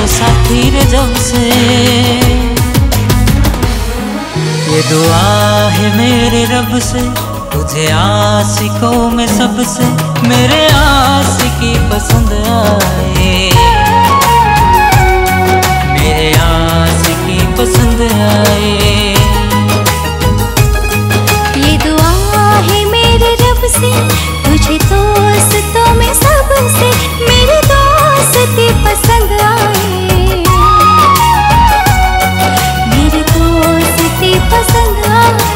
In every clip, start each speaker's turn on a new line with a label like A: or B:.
A: तो साथी रे जब से। ये दुआ है मेरे रब से, तुझे आशिकों में सबसे मेरे आशिकी पसंद आए, मेरे आशिकी पसंद आए।
B: ये दुआ है मेरे रब से, तुझे दोस्तों में सबसे मेरी दोस्ती पसंद आए, मेरी दोस्ती पसंद आए।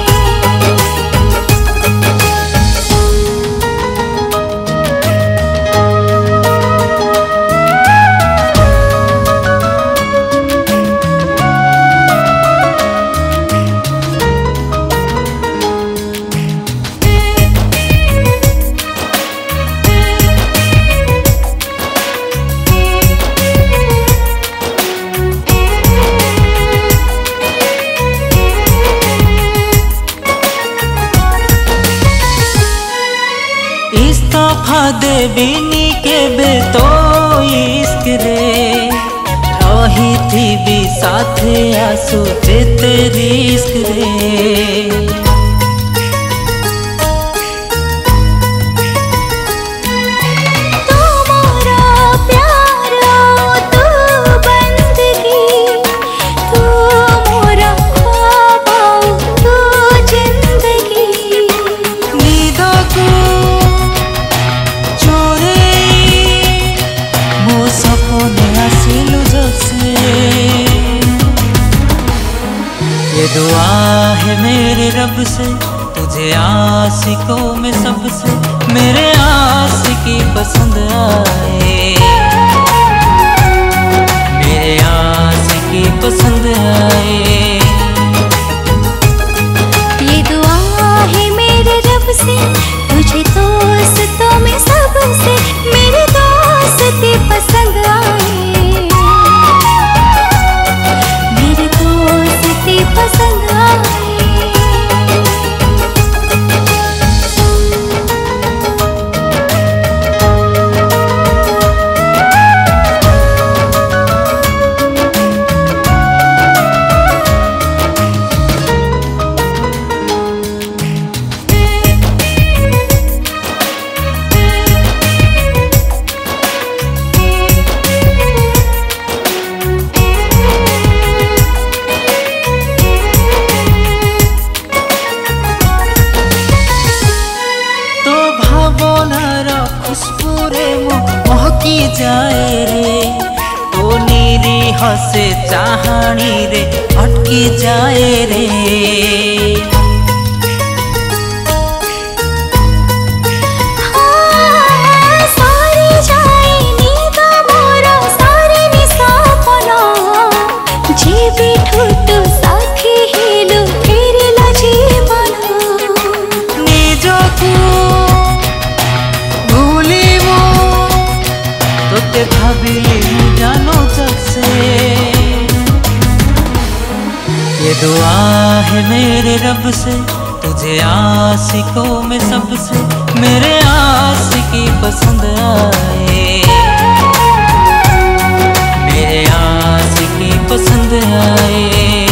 A: इस्तफा दे बिनी के बे तो इश्क रे, रही थी भी साथे आंसू जे तेरी इश्क रे। ये दुआ है मेरे रब से, तुझे आशिकों में सबसे मेरे आशिकी पसंद आए, मेरे आशिकी पसंद आए।
B: ये दुआ है मेरे रब से, तुझे दोस्तों में सबसे मेरी दोस्ती पसंद आए, मेरी दोस्ती पसंद आए।
A: खुशबूरे महकी जाए रे, तो नीरी हसे चाहानी रे अटकी जाए रे। जानो जब से ये दुआ है मेरे रब से, तुझे आशिकों में सबसे मेरे आशिकी पसंद आए, मेरे आशिकी पसंद आए।